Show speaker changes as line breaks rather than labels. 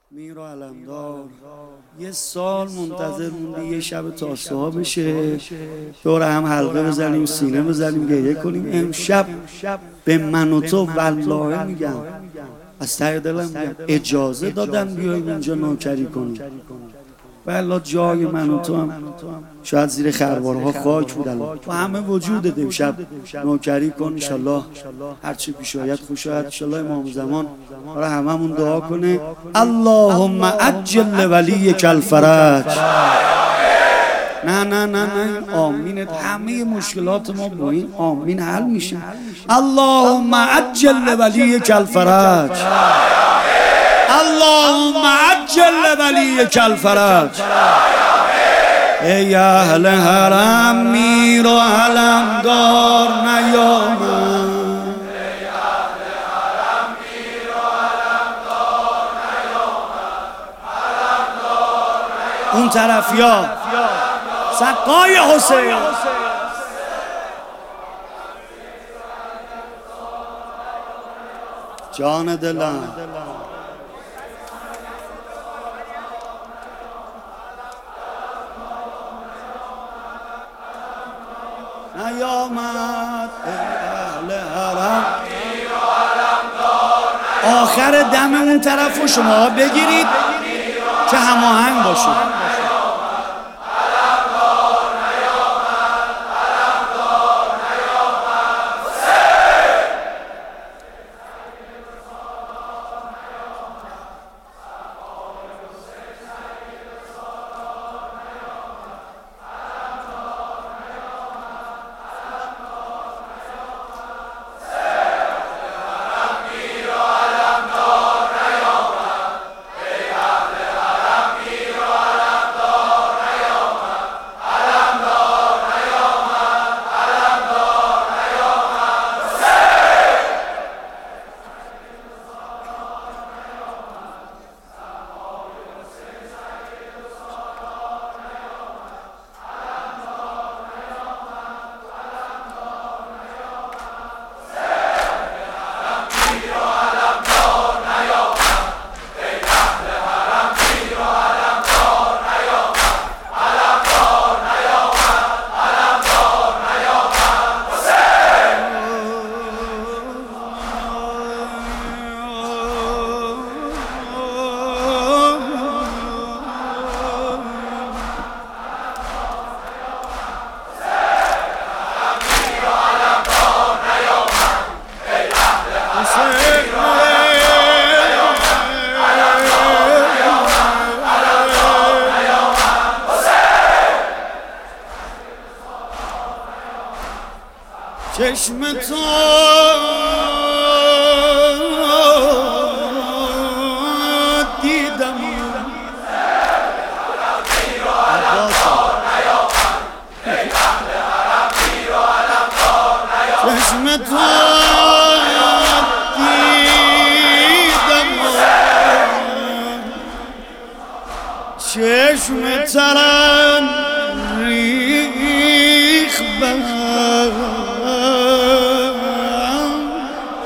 میر و علمدار یه سال منتظر موندی یه شب تاسوها بشه، دور هم حلقه بزنیم، سینه بزنیم، گریه کنیم. امشب به من و تو والله میگم، از ته دلم میگم، اجازه دادن بیاییم اینجا نوکری کنیم. والله جای من و تو هم شاید زیر خروارها خاک بودن و همه وجود امشب نوکری کن. انشالله هرچی پیش آید خوش آید. انشالله امام زمان برای هممون دعا کنه. اللهم عجل ولیک الفرج. نه نه نه نه، آمین. همه مشکلات ما با این آمین حل میشه. اللهم عجل ولیک الفرج. اللهم عجل ولیک الفرج. ای اهل حرم میر و علمدار نیامد. اون طرفیا سقای حسین. جان دلم نیامد. اهل حرم آخر دم اون طرف رو شما بگیرید که هماهنگ باشه. چشم تو دیدم چشم تو دیدم چشم ترم